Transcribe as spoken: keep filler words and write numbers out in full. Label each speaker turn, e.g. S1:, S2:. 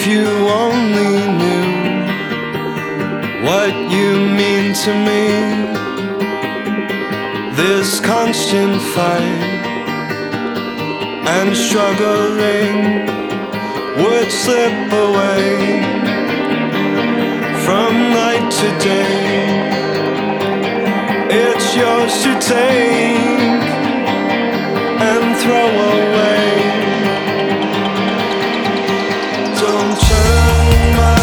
S1: you only knew what you mean to me. This constant fight and struggling would slip away from night to day. It's yours to take.